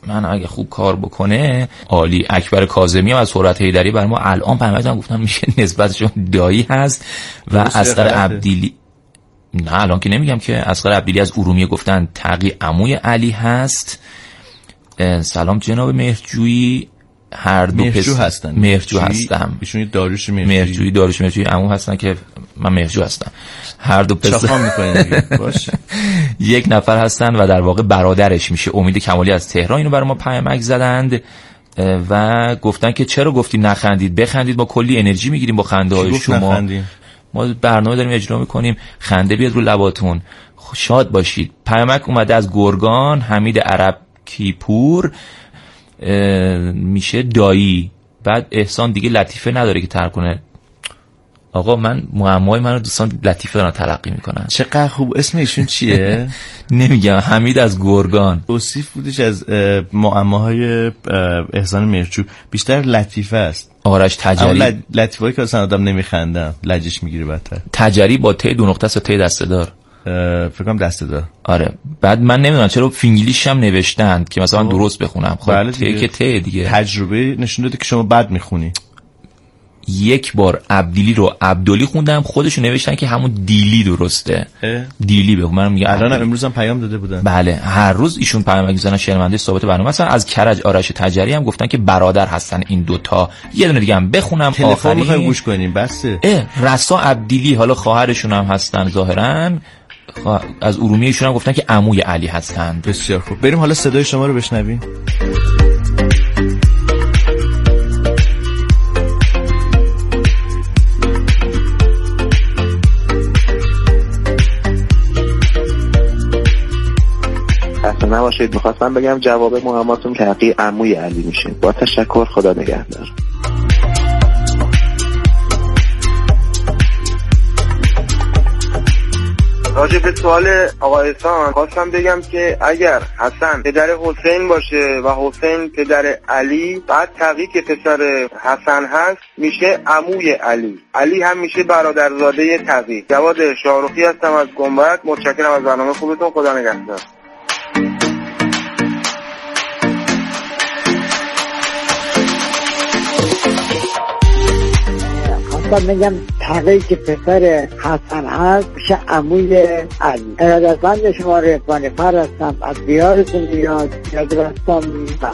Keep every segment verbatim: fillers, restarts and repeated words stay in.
من اگه خوب کار بکنه عالی. اکبر کاظمی هم از سرعت حیدری برای ما الان پیامدن گفتن میشه نسبتشون دایی هست و اصغر عبدیلی نه الان که نمیگم که اصغر عبدیلی از ارومیه گفتن تقی عموی علی هست. سلام جناب مهرجویی، هر دو مهرجو هستن. مهرجو هستم. ایشون داریوش مهرجویی مهرجویی داریوش مهرجویی عمو هستن که من مهرجو هستم. هر دو پسر چاخام میکنن باشه. یک نفر هستن و در واقع برادرش میشه. امید کمالی از تهران اینو برای ما پیامک زدند و گفتن که چرا گفتی نخندید، بخندید، ما کلی انرژی میگیریم با خنده های شما. نخندیم. ما برنامه داریم اجرا میکنیم، خنده بیاد رو لباتون، شاد باشید. پیامک اومده از گرگان، حمید عرب کیپور میشه دایی. بعد احسان دیگه لطیفه نداره که ترک کنه. آقا من معمای منو دوستان لطیفه دارن تلقی میکنن. چقدر خوب. اسم ایشون چیه؟ نمیگم. حمید از گرگان. توصیف بودش از معماهای احسان مهرجو بیشتر لطیفه است. آرش تجری. اما لطیفه‌ای که اصلا آدم نمیخندم لجش میگیره بدتر. تجری با ت دو نقطه است و ت دسته دار. فکر کنم دسته دار. آره. بعد من نمیدونم چرا فینگلیش هم نوشتند که مثلا درست بخونم. خب بله ت که ت دیگه. تجربه نشون داده که شما بد میخونی. یک بار عبدیلی رو عبدلی خوندم، خودشون نوشتن که همون دیلی درسته. اه؟ دیلی بخون. منم میگم الان هم امروز هم پیام داده بودن. بله هر روز ایشون پیام میزنن. شنونده ثابت برنامه هستن. از کرج آرش تجری هم گفتن که برادر هستن این دوتا. یه دونه دیگه هم بخونم تلفن میخوایم گوش کنیم بسه. اه رسا عبدیلی حالا خواهرشون هم هستن ظاهرا. از ارومیه ایشون هم گفتن که عموی علی هستن. بسیار خوب. بریم حالا صدای شما رو بشنویم. نباشید. میخواستم بگم جواب معماتون که حقی عموی علی میشه. با تشکر، خدا نگهدار. راجع به سوال آقا احسان خواستم بگم که اگر حسن پدر حسین باشه و حسین پدر علی، بعد تقی که پسر حسن هست میشه عموی علی. علی هم میشه برادرزاده تقی. جواد شاهرخی هستم از گنبد. متشکرم از برنامه خوبتون. خدا نگهدار. خواستم بگم تقی که پسر حسن هست میشه عموی علی. ارادتمند شما رضوان فر هستم از بیارتون میاد یاد رستان میستم.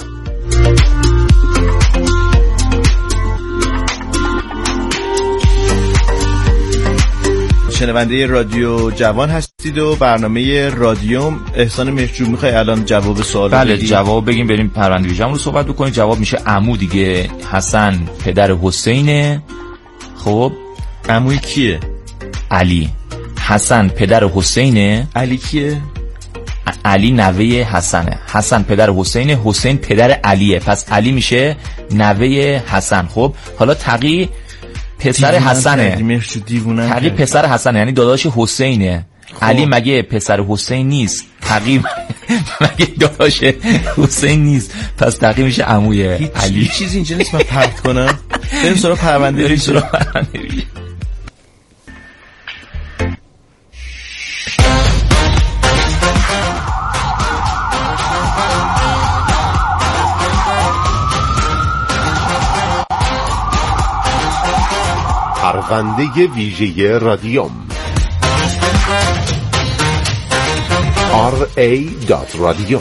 شنونده رادیو جوان هستید و برنامه رادیوم. احسان مهرجو میخوای الان جواب سوال بله بدی؟ جواب بگیم بریم پرونده ویژه‌مون رو صحبت بکنیم. جواب میشه عمو دیگه. حسن پدر حسینه. خب عموی کیه؟ علی. حسن پدر حسینه. علی کیه؟ علی نوه حسنه. حسن پدر حسینه، حسین پدر علیه، پس علی میشه نوه حسن. خب حالا تقی پسر حسنه. تقی پسر حسنه یعنی داداش حسینه. خب. علی مگه پسر حسین نیست؟ تقی مگه داداش حسین نیست؟ پس تقی میشه عموی علی. هیچ چیزی اینجا نیست من پرت کنم. بریم سراغ پرونده ویژه. پرونده ویژه رادیوم آر ای دات رادیوم.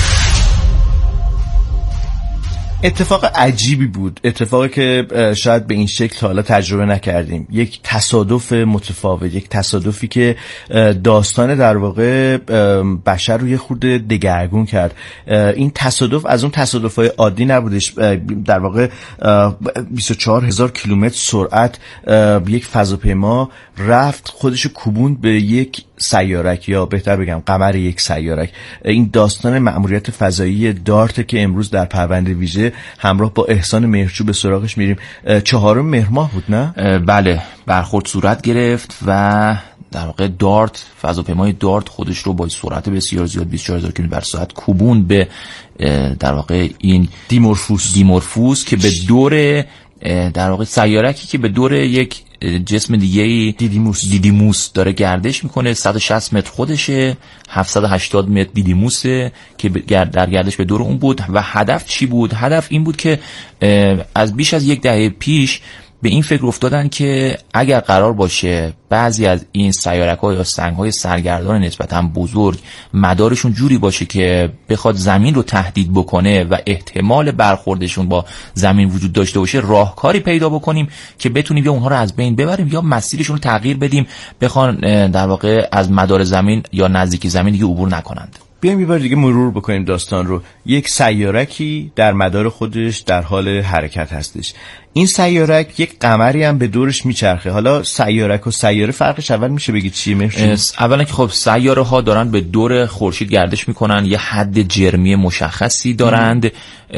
اتفاق عجیبی بود. اتفاقی که شاید به این شکل تا حالا تجربه نکردیم. یک تصادف متفاوت، یک تصادفی که داستان در واقع بشر رو یه خورده دگرگون کرد. این تصادف از اون تصادف‌های عادی نبودش. در واقع بیست و چهار هزار کیلومتر سرعت یک فضاپیما رفت خودشو کوبوند به یک سیارک، یا بهتر بگم قمر یک سیارک. این داستان مأموریت فضایی دارت که امروز در پرونده ویژه همراه با احسان مهرجو به سراغش میریم. چهارم مهر ماه بود نه؟ بله برخورد صورت گرفت و در واقع دارت، فضاپیمای دارت خودش رو با سرعت بسیار زیاد بیست و چهار هزار کیلومتر بر ساعت کوبوند به در واقع این دیمورفوس دیمورفوس که به دور در واقع سیارکی که به دور یک جسم دیگه دیدیموس دیدیموس داره گردش میکنه. صد و شصت متر خودشه، هفتصد و هشتاد متر دیدیموسه که در گردش به دور اون بود. و هدف چی بود؟ هدف این بود که از بیش از یک دهه پیش به این فکر افتادن که اگر قرار باشه بعضی از این سیارک‌ها یا سنگ‌های سرگردان نسبتاً بزرگ مدارشون جوری باشه که بخواد زمین رو تهدید بکنه و احتمال برخوردشون با زمین وجود داشته باشه، راهکاری پیدا بکنیم که بتونیم یا اونها رو از بین ببریم یا مسیرشون رو تغییر بدیم، بخوان در واقع از مدار زمین یا نزدیکی زمین دیگه عبور نکنند. بیایم یه بار دیگه مرور بکنیم داستان رو. یک سیارکی در مدار خودش در حال حرکت هستش. این سیارک یک قمری هم به دورش میچرخه. حالا سیارک و سیاره فرقش اول میشه بگید چیه مهرجان؟ اولا که خب سیاره ها دارن به دور خورشید گردش میکنن، یه حد جرمی مشخصی دارند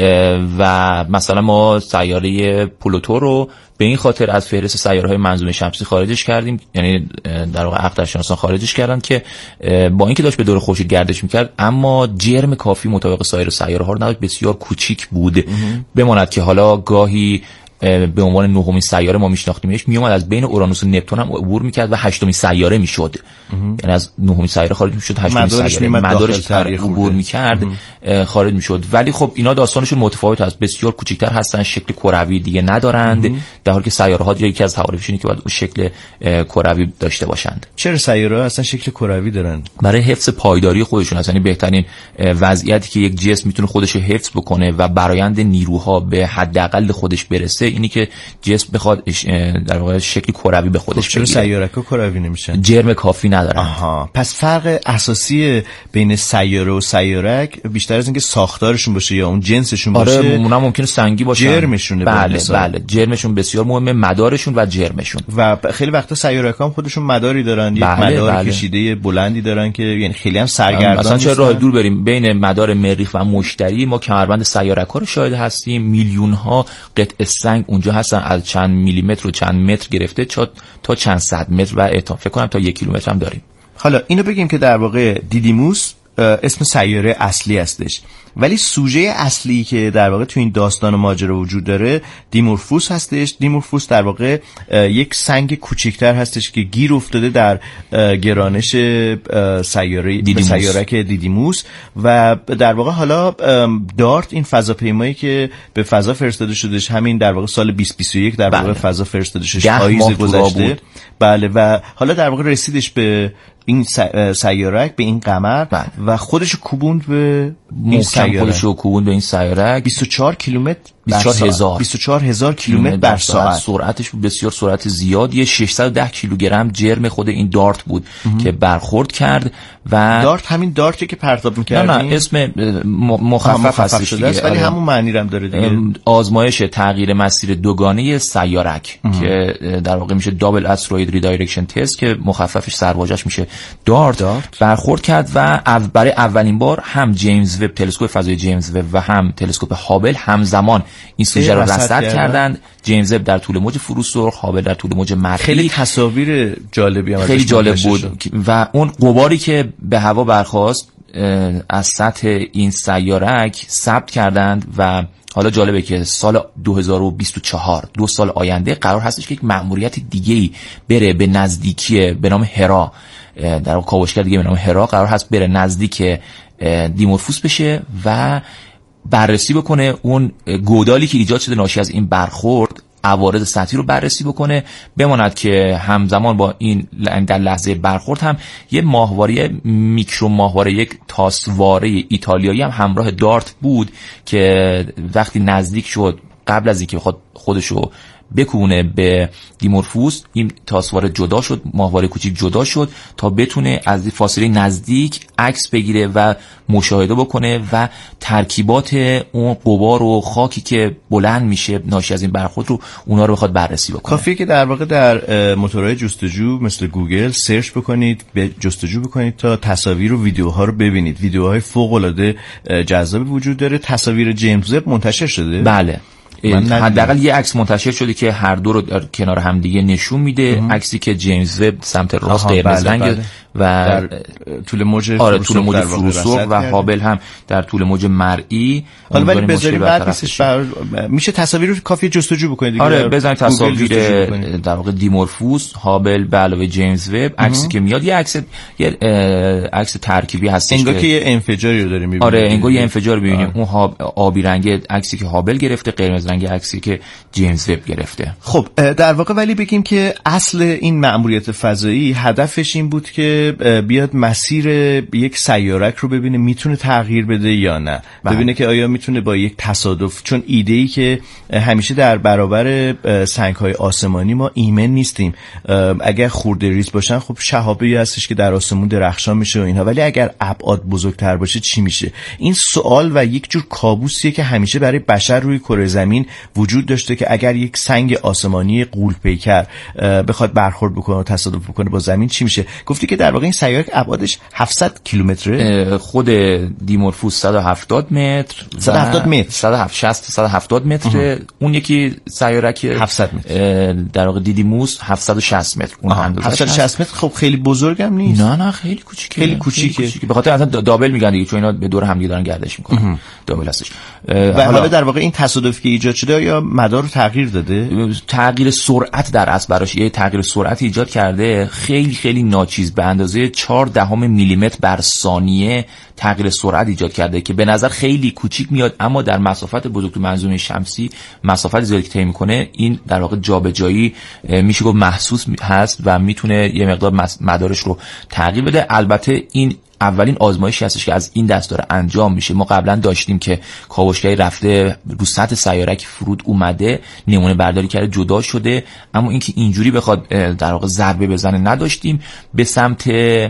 و مثلا ما سیاره پلوتو رو به این خاطر از فهرست سیاره‌های منظومه شمسی خارجش کردیم، یعنی در واقع اخترشناسان خارجش کردن که با اینکه داشت به دور خورشید گردش میکرد اما جرم کافی مطابق سایر سیاره‌ها رو نداشت، بسیار کوچیک بود. بماند که حالا گاهی به عنوان نهمین سیاره ما میشناختیمش، میومد از بین اورانوس و نپتون هم عبور میکرد و هشتمین سیاره میشد. یعنی از نهمین سیاره خارج میشد، هشتمین سیاره مدارش عبور میکرد خارج میشد. ولی خب اینا داستانشون متفاوت است، بسیار کوچیک‌تر هستن، شکل کروی دیگه ندارند، در حالی که سیاره ها یکی از تعاریفشونه که باید اون شکل کروی داشته باشند. چرا سیاره ها اصلا شکل کروی دارن؟ برای حفظ پایداری خودشون هست. یعنی بهترین وضعیتی که یک جسم میتونه خودش حفظ بکنه و برآیند نیروها به حداقل خودش برسه اینی که جسم بخواد در واقع شکل کروی به خودش بگیره. چرا سیاره‌ها کروی نمیشن؟ جرم کافی ندارن. آها، پس فرق اساسی بین سیاره و سیارک بیشتر از اینکه ساختارشون باشه یا اون جنسشون باشه. آره، اونا ممکنه سنگی باشن. جرمشونه. بله بله، جرمشون بسیار مهمه، مدارشون و جرمشون. و خیلی وقتا سیاره‌ها هم خودشون مداری دارن، یک بله مدار بله. کشیده بلندی دارن که یعنی خیلی هم سرگردان. مثلا چه راه دور بریم بین مدار مریخ و مشتری، ما کمربند سیاره‌ها رو شاهد هستیم. میلیون ها قطعه سنگ اونجا هستن، از چند میلیمتر و چند متر گرفته تا چند صد متر و احتمال فکر کنم تا یک کیلومتر هم داریم. حالا اینو بگیم که در واقع دیدیموس اسم سیاره اصلی هستش، ولی سوژه اصلی که در واقع تو این داستان و ماجرا وجود داره دیمورفوس هستش. دیمورفوس در واقع یک سنگ کوچکتر هستش که گیر افتاده در گرانش سیاره دیدیموس. سیارک دیدیموس و در واقع حالا دارت این فضاپیمایی که به فضا فرستاده شدش همین در واقع سال بیست بیست و یک در واقع فضا فرستاده شدش پاییز گذشته. بله، و حالا در واقع رسیدش به این سیارک، به این قمر و خودشو کوبوند به این سیارک، خودشو کوبوند به این سیارک. بیست و چهار کیلومتر بیست و چهار هزار بیست و چهار هزار کیلومتر بر ساعت. سرعتش بسیار سرعت زیادیه. ششصد و ده کیلوگرم جرم خود این دارت بود امه. که برخورد کرد. و دارت همین دارتی که پرتاب می‌کردیم؟ نه نه، اسم مخفف هستش دیگه، ولی همون معنی هم داره دیگه. آزمایش تغییر مسیر دوگانه سیارک امه. که در واقع میشه دابل استروید ریدایرکشن تست که مخففش سرواژه‌اش میشه دارت, دارت برخورد کرد و او برای اولین بار هم جیمز وب تلسکوپ فضای جیمز وب و هم تلسکوپ هابل همزمان این سوژه رو رصد کردند. جیمز وب در طول موج فرو سرخ، هابل در طول موج مرئی. خیلی تصاویر جالبی هم خیلی جالب بود شد. و اون غباری که به هوا برخاست از سطح این سیارک ثبت کردند و حالا جالبه که سال دو هزار و بیست و چهار دو سال آینده قرار هستش که یک مأموریت دیگه‌ای بره به نزدیکی به نام هرا، در کاوشگر دیگه به نام هرا قرار هست بره نزدیک دیمورفوس بشه و بررسی بکنه اون گودالی که ایجاد شده ناشی از این برخورد، عوارض سطحی رو بررسی بکنه. بماند که همزمان با این در لحظه برخورد هم یه ماهواره میکرو ماهواره یک تاسواره ایتالیایی هم همراه دارت بود که وقتی نزدیک شد قبل از اینکه بخواد خودشو بکونه به دیمورفوس این تاسواره جدا شد، ماهواره کوچیک جدا شد تا بتونه از فاصله نزدیک عکس بگیره و مشاهده بکنه و ترکیبات اون غبار و خاکی که بلند میشه ناشی از این برخورد رو اونا رو بخواد بررسی بکنه. کافیه که در واقع در موتورهای جستجو مثل گوگل سرچ بکنید، به جستجو بکنید تا تصاویر و ویدیوها رو ببینید. ویدیوهای فوق العاده جذابی وجود داره. تصاویر جیمز وب منتشر شده؟ بله، حداقل یه عکس منتشر شده که هر دو رو کنار هم دیگه نشون میده. عکسی که جیمز وب سمت راست قرمز رنگ و در طول موج آره طول موج فروسرخ و هابل هم در طول موج مرئی. حالا ولی بذاریم بعد نیستش بر... میشه تصاویر رو کافی جستجو بکنید دیگه. آره بزنید تصاویر در واقع دیمورفوس، هابل به علاوه جیمز وب، عکسی که میاد یه عکس یه عکس ترکیبی هستش انگار که یه انفجاری رو داریم می‌بینیم. آره انگار یه انفجار رو می‌بینیم. اون آبی رنگ عکسی که هابل گرفته، قرمز رنگ عکسی که جیمز وب گرفته. خب در واقع ولی بگیم که اصل این مأموریت فضایی هدفش این بود که بیاد مسیر یک سیارک رو ببینه میتونه تغییر بده یا نه. بله. ببینه که آیا میتونه با یک تصادف، چون ایده‌ای که همیشه در برابر سنگ‌های آسمانی ما ایمن نیستیم، اگر خورده ریز باشن خب شهابه‌ای هستش که در آسمون درخشان میشه و اینها، ولی اگر ابعاد بزرگتر باشه چی میشه؟ این سوال و یک جور کابوسیه که همیشه برای بشر روی کره زمین وجود داشته که اگر یک سنگ آسمانی غول پیکر بخواد برخورد بکنه و تصادف بکنه با زمین چی میشه؟ گفتی که در واقع این سیارک ابعادش هفتصد کیلومتره، خود دیمورفوس صد و هفتاد متر، صد و هفتاد متر، صد و هفتاد صد و هفتاد متر، اون یکی سیارک هفتصد متر در واقع دیدیموس هفتصد و شصت متر، اون اندازه هفتصد و شصت متر. خب خیلی بزرگم نیست. نه نه خیلی کوچیکه، خیلی کوچیکه. به خاطر اصلا دابل میگن دیگه، چون اینا به دور هم دیگه دارن گردش میکنن، دابل هستش. و حالا در واقع این تصادفی که ایجاد شده یا مدار رو تغییر داده؟ تغییر سرعت در اصل براش یه تغییر سرعت ایجاد کرده خیلی خیلی ناچیز، به اندازه چهار دهم میلیمتر بر ثانیه تغییر سرعت ایجاد کرده که به نظر خیلی کوچیک میاد، اما در مسافت بزرگ تو منظومه شمسی مسافت زیادی که طی میکنه این در واقع جابجایی میشه گفت محسوس هست و میتونه یه مقدار مدارش رو تغییر بده. البته این اولین آزمایشی هستش که از این دست داره انجام میشه. ما قبلا داشتیم که کاوشگری رفته رو سطح سیارک فرود اومده، نمونه برداری کرده، جدا شده، اما اینکه اینجوری بخواد در واقع ضربه بزنه نداشتیم. به سمت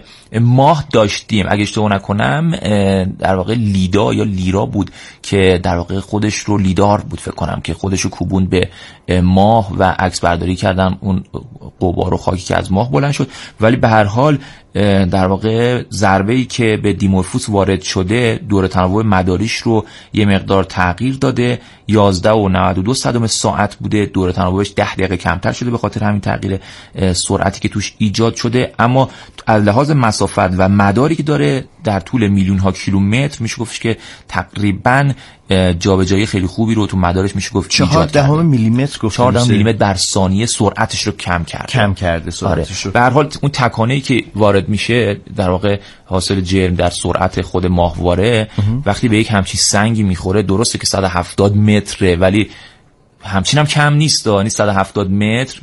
ماه داشتیم، اگه اشتباه نکنم در واقع لیدا یا لیرا بود که در واقع خودش رو لیدار بود فکر کنم که خودش رو کوبوند به ماه و عکس برداری کردن اون غبار و خاکی که از ماه بلند شد. ولی به هر حال در واقع ضربه‌ای که به دیمورفوس وارد شده دور تناوب مداریش رو یه مقدار تغییر داده، یازده و نود و دو صدم ساعت بوده، دور تناوبش ده دقیقه کمتر شده به خاطر همین تغییر سرعتی که توش ایجاد شده. اما از لحاظ مسافت و مداری که داره در طول میلیون ها کیلومتر میشه گفت که تقریباً جابجایی خیلی خوبی رو تو مدارش میشه گفت چهار دهم میلیمتر گفت چهار دهم میلیمتر در ثانیه سرعتش رو کم کرده کم کرده سرعتش رو. به هر حال اون تکانه‌ای که وارد میشه در واقع حاصل جرم در سرعت خود ماهواره وقتی به یک همچین سنگی میخوره، درسته که صد و هفتاد متره ولی همچین هم کم نیست، یعنی صد و هفتاد متر.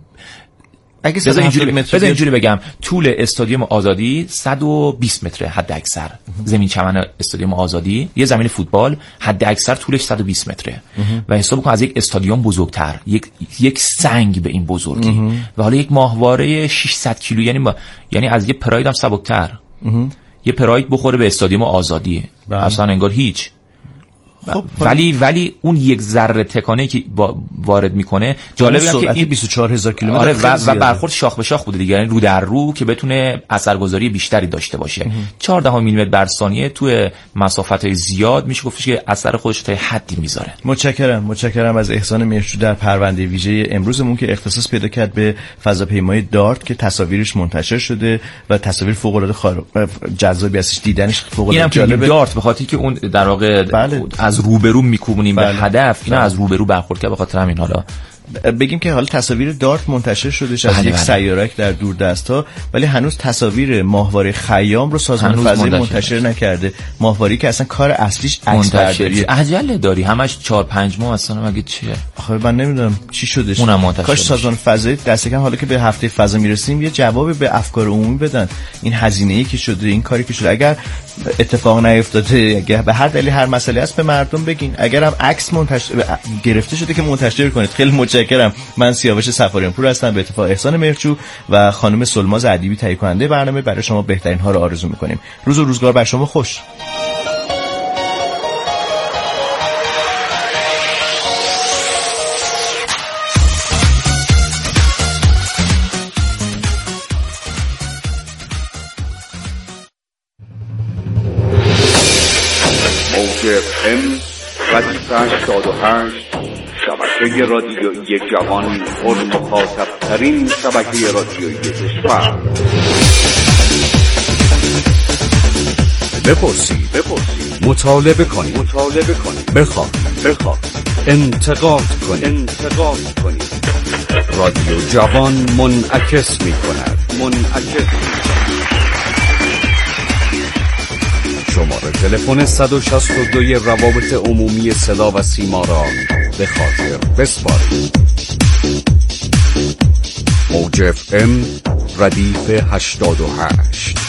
اگه بذار اینجوری بذار اینجوری بگم، طول استادیوم آزادی صد و بیست متره حد اکثر. زمین چمن استادیوم آزادی، یه زمین فوتبال، حد اکثر طولش صد و بیست متره و حساب کن از یک استادیوم بزرگتر یک یک سنگ به این بزرگی و حالا یک ماهواره ششصد کیلو، یعنی با... یعنی از یه پراید هم سبکتر. یه پراید بخوره به استادیوم آزادی بله. اصلا انگار هیچ. خب ولی ولی اون یک ذره تکانه که وارد میکنه جالبه که این بیست و چهار هزار کیلومتر آره و, و برخورد شاخ به شاخ بوده دیگه، یعنی رو در رو که بتونه اثرگذاری بیشتری داشته باشه. چهار دهم میلیمتر بر ثانیه توی مسافت‌های زیاد میشه گفتش که اثر خودش تا حدی میذاره. متشکرم متشکرم از احسان مهرجو در پرونده ویژه امروزمون که اختصاص پیدا کرد به فضاپیمای دارت که تصاویرش منتشر شده و تصاویر فوق العاده خارق جذابی هستش، دیدنش فوق العاده جالبه. دارت به خاطر که اون در واقع بله. از روبرو میکوبونیم بله. به هدف، اینا بله. از روبرو برخورد کرد، به خاطر همین حالا بگیم که حالا تصاویر دارت منتشر شدهش از بله یک بله. سیارک در دوردست‌ها، ولی هنوز تصاویر ماهواره خیام رو سازمان فضایی منتشر, منتشر نکرده. ماهواره‌ای که اصلا کار اصلیش عکس برداری، عجله داری همش چهار پنج ماه اصلا مگه چیه؟ آخه من نمیدونم چی شدش. کاش سازمان فضایی دست کم حالا که به هفته فضا میرسیم یه جوابی به افکار عمومی بدن. این هزینه‌ای که شده، این کاری که شده، اگر اتفاق نیفتاده، اگر به هر دلیل هر مسئله است به مردم بگین. اگر هم عکس منتشر گرفته شده که منتشر کنید. خیلی متشکرم. من سیاوش سفاریان پور هستم، به اتفاق احسان مهرجو و خانم سلماز ادیبی تهیه کننده برنامه برای شما بهترین ها رو آرزو می‌کنیم. روز و روزگار بر شما خوش. موج ام و هشتاد و هشت شبکه رادیویی جوان، پر مخاطب ترین شبکه رادیویی کشور. بپرسید بپرسید مطالبه کنید مطالبه کنید بخواهید بخواهید انتقاد کنید انتقاد کنید. رادیو جوان منعکس می‌کند منعکس. شماره تلفن صد و شصت و دو روابط عمومی صدا و سیما را به خاطر بسپارید. موج اف ام ردیف هشتاد و هشت.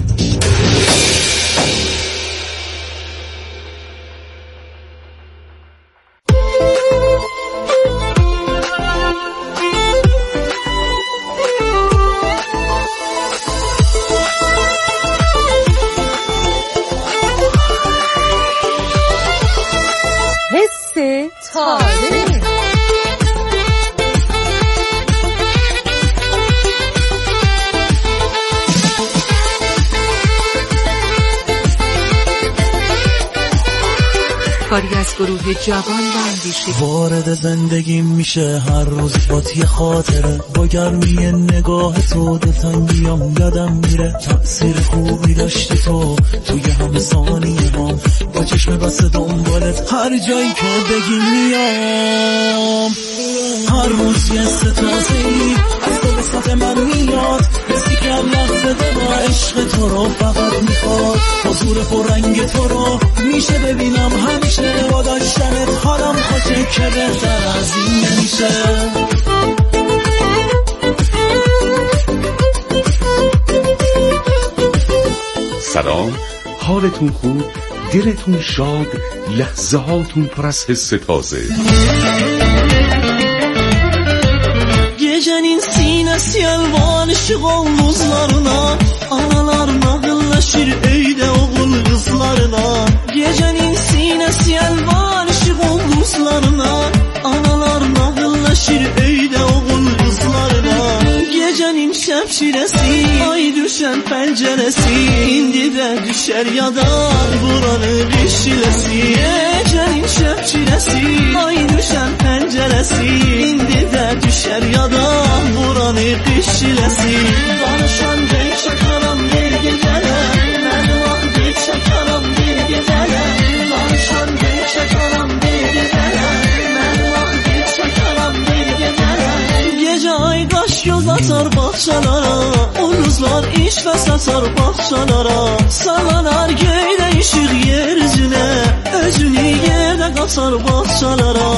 کاری از گروه جوان و اندیشه. وارد زندگی میشه هر روز با یه خاطره، با گرمی نگاه تو دلتنگیام یادم میره. تأثیر خوبی داشتی تو توی همه ثانیه هم، با چشم بسته دنبالت هر جایی که بگی میام. هر روز یه ستازه‌ای از تو به صف من میاد، حسی که هم لحظه با عشق تو رو فقط میخواد. حضور پررنگ تو رو میشه ببینم همیشه، با داشتنت حالم خوشه که بهتر از این نمیشه. سلام، حالتون خوب؟ دلتون شاد؟ لحظه هاتون پر از حس تازه؟ Gecenin sinesi elvan omuzlarına, analar nağıllaşır öyde oğul kızlarına. Gecenin sinesi elvan omuzlarına, analar nağıllaşır öyde oğul kızlarına. Gecenin şemşiresi, ay düşen penceresi, indi de düşer yadar buranın işilesi. Gecenin şemşiresi, ay düşen penceresi, indi de düşer yadar buranın işilesi. Danışan bir çakaram bir gecele, ben vakti çakaram bir gecele. Danışan bir çakaram bir gecele, ben vakti çakaram bir gecele. Gece ay kaş göz atar bahçelara, omuzlar iş ve satar bahçelara. Sallanar göyde ışık yeryüzüne, özünü yerde katar bahçelara.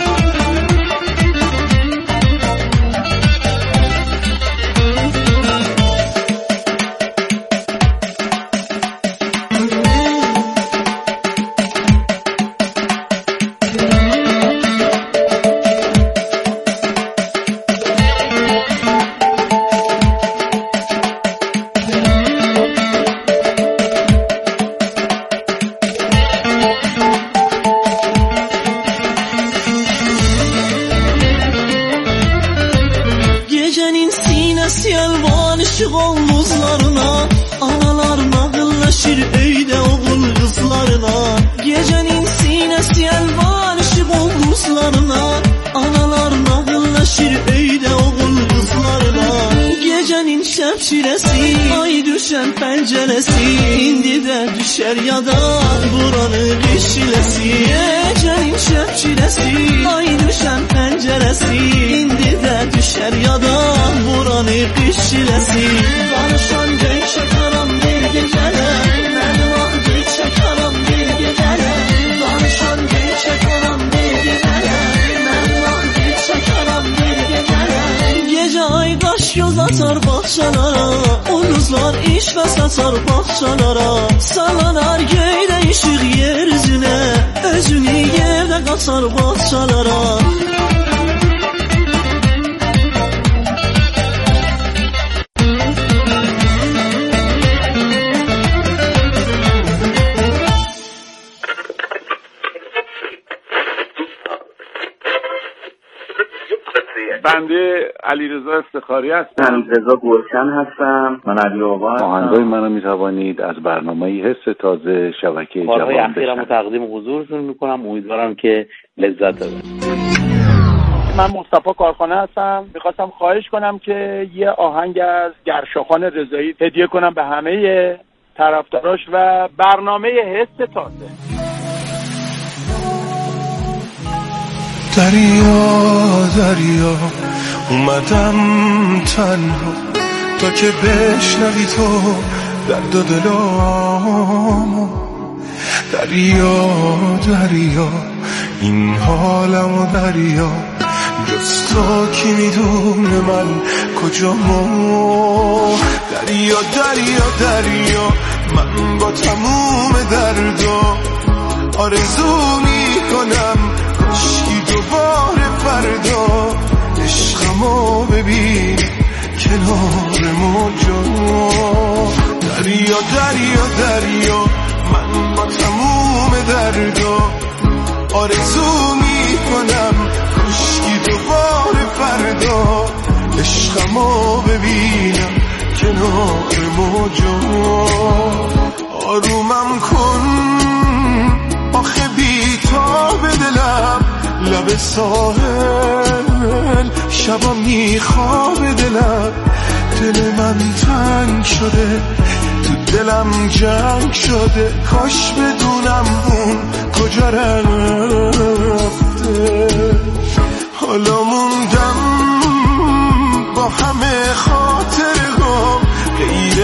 Ay düşen penceresi, indi de düşer yadar buranın işilesi. Gecenin şemşiresi, ay düşen penceresi, indi de düşer yadar buranın işilesi. Danışan gök çakaram bir gecele, ben vakti çakaram bir gecele. Danışan gök çakaram bir gecele, ben vakti çakaram bir gecele. Gece ay kaş göz atar bahçelara, omuzlar iş ve satar bahçelara. Sallanar göyde ışık yeryüzüne, özünü yerde katar bahçelara. بنده علیرضا افتخاری هستم. رضا گلشن هستم. من علی آقا هستم. آهنگای منو میتوانید از برنامه حس تازه شبکه جوان بشنوید. اخیرا تقدیم حضورتون میکنم، امیدوارم که لذت ببرید. من مصطفی کارخانه هستم. میخواستم خواهش کنم که یه آهنگ از گرشاخان رضایی هدیه کنم به همه طرفداراش و برنامه حس تازه. دریا دریا اومدم تنها تا که بشنوی تو درد و دلامو. دریا دریا این حالمو دریا جز تو کی میدونه من کجامو. دریا دریا دریا من با تموم دردا آرزو میکنم کشکی دوباره فردا عشقمو ببین کنار موجا. دریا دریا دریا من با تموم دردا آرزو میکنم کشکی دوباره فردا عشقمو ببینم کنار موجا. آرومم کن آخه بی‌تاب دلم لب ساحل شبا میخواب دلم. دل من تنگ شده تو دلم جنگ شده کاش بدونم اون کجا رفته. حالا موندم با همه خاطرهام غیر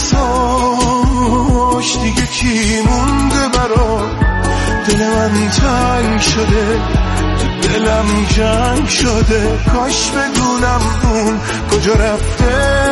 عکساش دیگه کی مونده برام. دل من تنگ شده تو دلم جنگ شده کاش بدونم اون کجا رفته.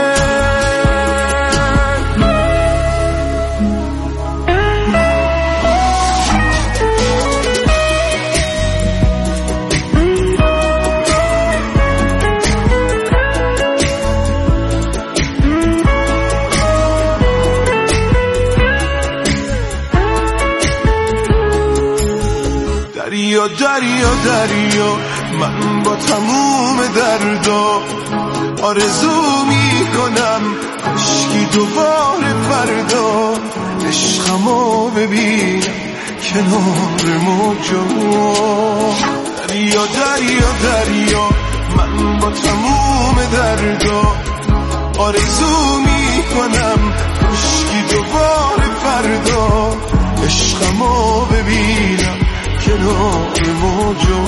دریا دریا دریا من با تموم دردا آرزو میکنم کشکی دوباره فردا عشقمو ببینم کنار موجا. دریا دریا دریا من با تموم دردا آرزو میکنم کشکی دوباره فردا عشقمو ببینم کنار موجا.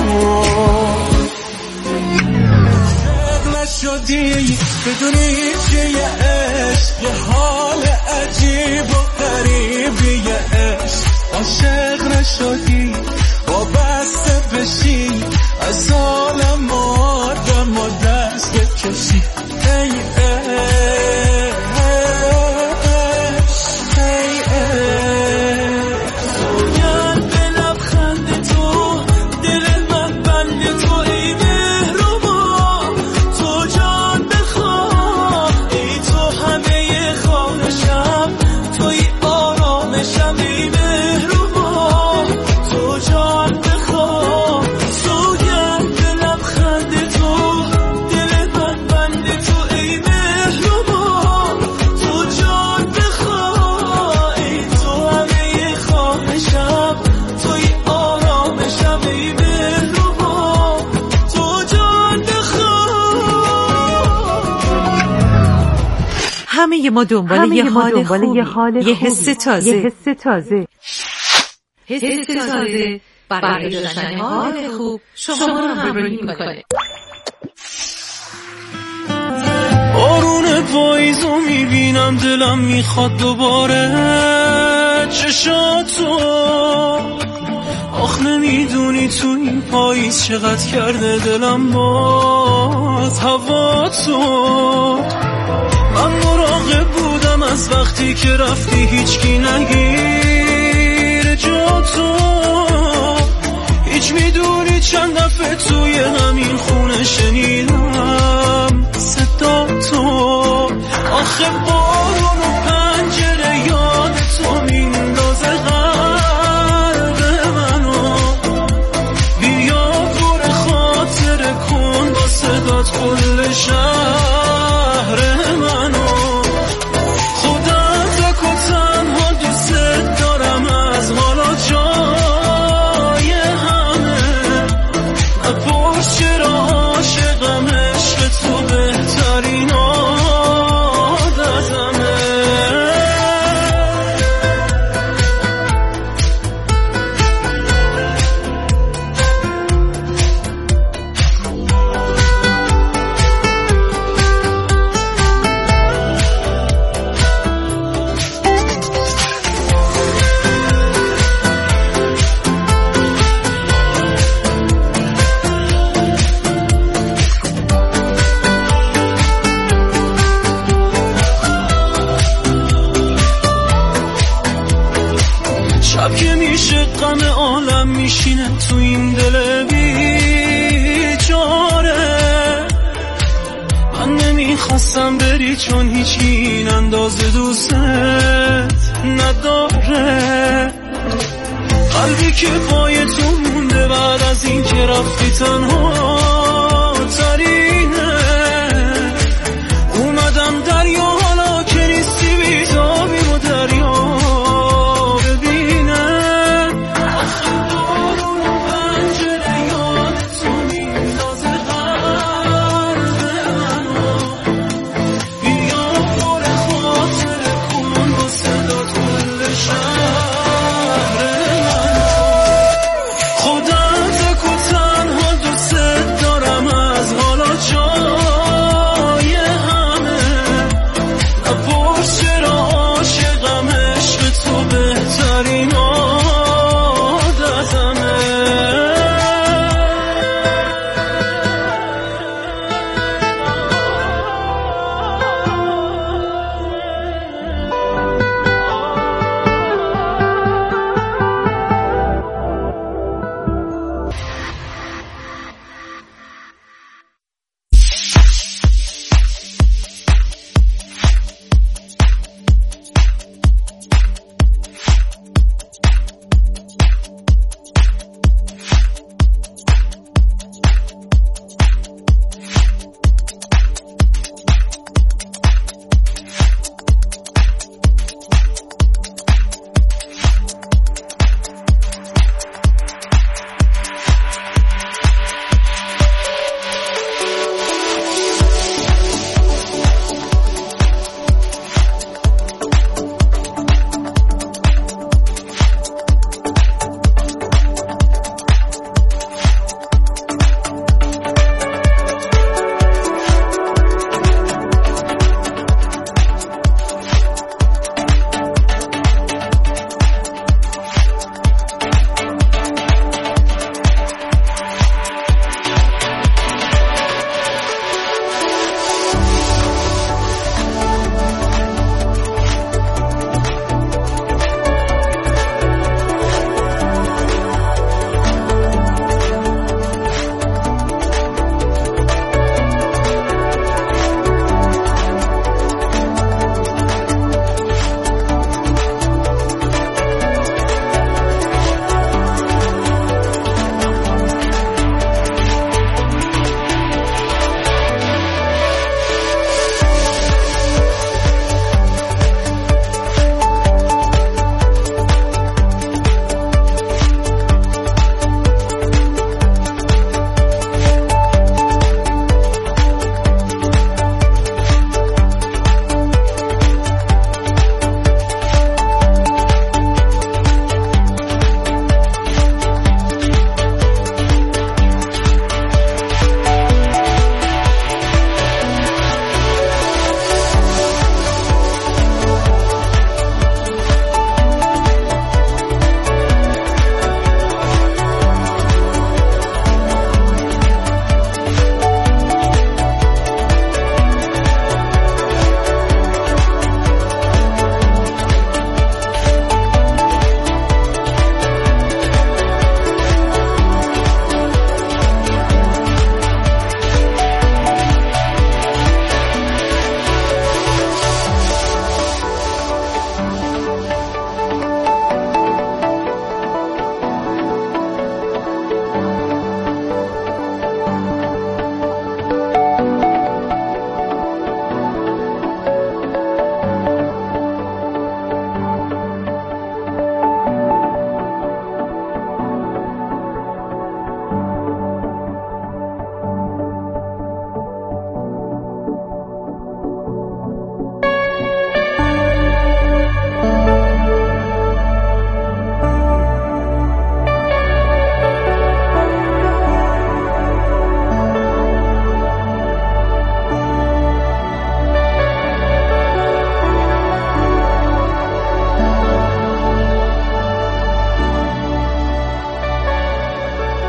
عاشق نشدی بدونی چیه عشق یه حال عجیب و غریبی عشق. عاشق نشدی وابسته بشی از عالم آدم و دست بکشی. ای همه ما دنبال یه حال خوبی، یه حس تازه، یه حس تازه. حس تازه برای داشتن حال خوب شما رو همراهی میکنه. بارون پاییزو میبینم دلم میخواد دوباره چشاتو. آخ نمیدونی تو این پاییز چقدر کرده دلم باز هواتو. من مراقب بودم از وقتی که رفتی هیچکی نگیر جاتو. هیچ میدونی چند دفعه توی همین خونه شنیدم صدا تو. آخه بارون و پنجره یاد تو میندازه قلب منو. بیا پر خاطره کن با صدات کل شهر منو. خودم تک و تنها دوست دارم از حالا جای همه. نپرس چرا عاشقم عشق تو بهترین عادتمه. میشینه تو این دل بیچاره. من نمیخواستم بری چون هیچی این اندازه دوست نداره. قلبی که پای تو مونده بعد از این که رفتی تنها